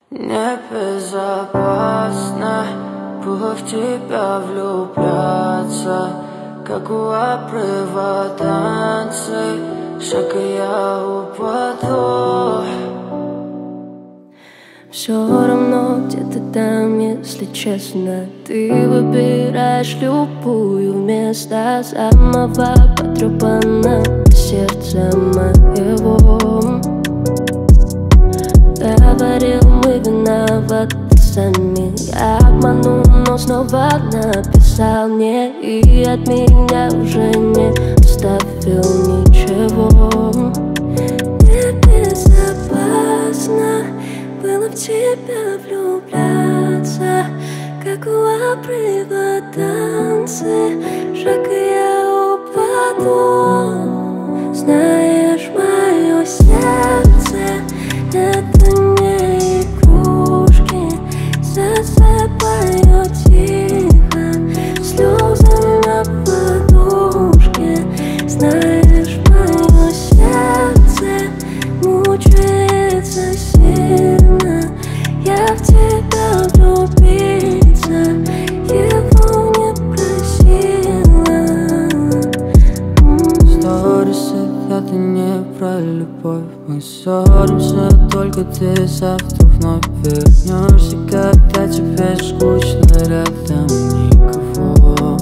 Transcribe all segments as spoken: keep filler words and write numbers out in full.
Небезопасно было в тебя влюбляться, как у обрыва танцы, шаг и я упаду. Все равно где-то там, если честно, ты выбираешь любую вместо самого потрепанного сердца моего. Говорил, мы виноваты сами, я обманул, но снова написал мне, и от меня уже не оставил ничего. Небезопасно было в тебя влюбляться, как у обрыва танцы, шаг и я упаду. Знаешь, мое сердце — это не игрушки, засыпаю тихо слезы на подушке. Знаешь, мое сердце мучается сильно, я в тебя влюбиться его не просила. Сторисы — это не про любовь, мы ссоримся, только ты завтра вновь вернешься, когда тебе скучно, рядом никого.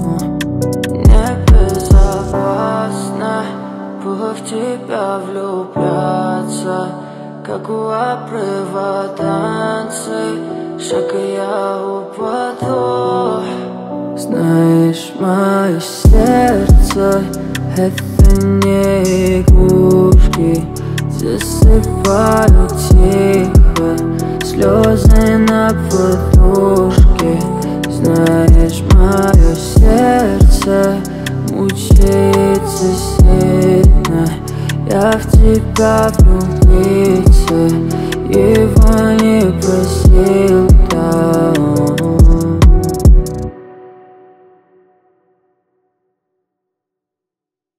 Небезопасно было в тебя влюбляться, как у обрыва танцы, шаг и я упаду. Знаешь, мое сердце — это не игрушки, засыпаю тихо слезы на подушке. Знаешь, мое сердце мучается сильно, я в тебя влюбиться его не просил.